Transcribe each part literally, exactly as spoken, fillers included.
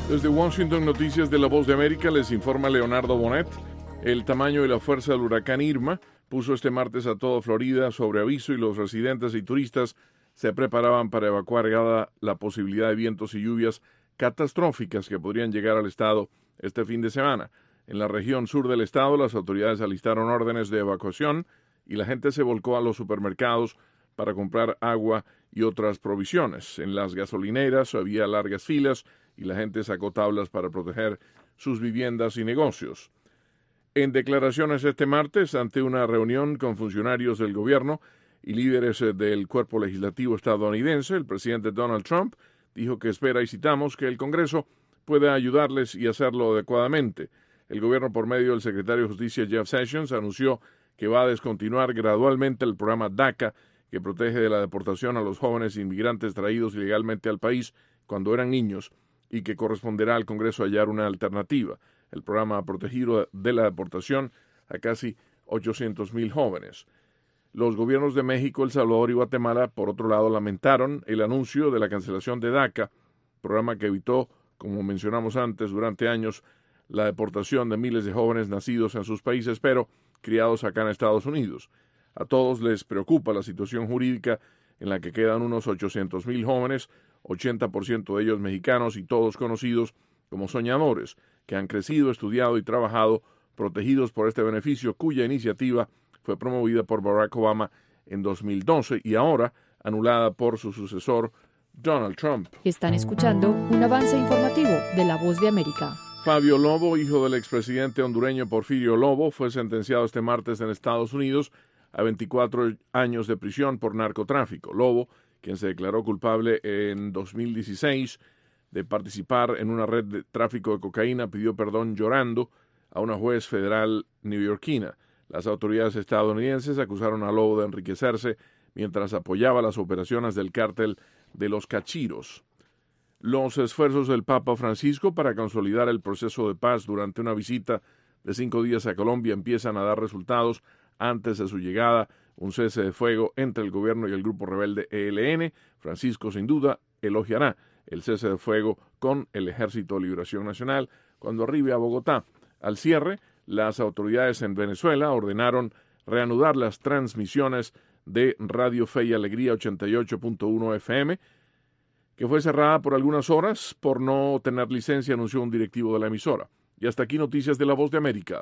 Desde Washington, noticias de La Voz de América, les informa Leonardo Bonet. El tamaño y la fuerza del huracán Irma puso este martes a toda Florida sobre aviso y los residentes y turistas se preparaban para evacuar dada la posibilidad de vientos y lluvias catastróficas que podrían llegar al estado este fin de semana. En la región sur del estado, las autoridades alistaron órdenes de evacuación y la gente se volcó a los supermercados para comprar agua y otras provisiones. En las gasolineras había largas filas y la gente sacó tablas para proteger sus viviendas y negocios. En declaraciones este martes, ante una reunión con funcionarios del gobierno y líderes del cuerpo legislativo estadounidense, el presidente Donald Trump dijo que espera, y citamos, que el Congreso pueda ayudarles y hacerlo adecuadamente. El gobierno, por medio del secretario de Justicia Jeff Sessions, anunció que va a descontinuar gradualmente el programa DACA, que protege de la deportación a los jóvenes inmigrantes traídos ilegalmente al país cuando eran niños, y que corresponderá al Congreso hallar una alternativa. El programa ha protegido de la deportación a casi ochocientos mil jóvenes. Los gobiernos de México, El Salvador y Guatemala, por otro lado, lamentaron el anuncio de la cancelación de DACA, programa que evitó, como mencionamos antes, durante años, la deportación de miles de jóvenes nacidos en sus países, pero criados acá en Estados Unidos. A todos les preocupa la situación jurídica en la que quedan unos ochocientos mil jóvenes, ochenta por ciento de ellos mexicanos y todos conocidos como soñadores, que han crecido, estudiado y trabajado protegidos por este beneficio, cuya iniciativa fue promovida por Barack Obama en dos mil doce y ahora anulada por su sucesor, Donald Trump. Están escuchando un avance informativo de La Voz de América. Fabio Lobo, hijo del expresidente hondureño Porfirio Lobo, fue sentenciado este martes en Estados Unidos a veinticuatro años de prisión por narcotráfico. Lobo, quien se declaró culpable en dos mil dieciséis de participar en una red de tráfico de cocaína, pidió perdón llorando a una juez federal neoyorquina. Las autoridades estadounidenses acusaron a Lobo de enriquecerse mientras apoyaba las operaciones del cártel de los Cachiros. Los esfuerzos del Papa Francisco para consolidar el proceso de paz durante una visita de cinco días a Colombia empiezan a dar resultados antes de su llegada, un cese de fuego entre el gobierno y el grupo rebelde E L N. Francisco, sin duda, elogiará el cese de fuego con el Ejército de Liberación Nacional cuando arribe a Bogotá. Al cierre, las autoridades en Venezuela ordenaron reanudar las transmisiones de Radio Fe y Alegría ochenta y ocho punto uno F M, que fue cerrada por algunas horas por no tener licencia, anunció un directivo de la emisora. Y hasta aquí noticias de La Voz de América.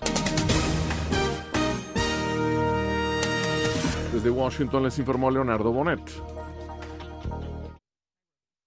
Desde Washington les informó Leonardo Bonet.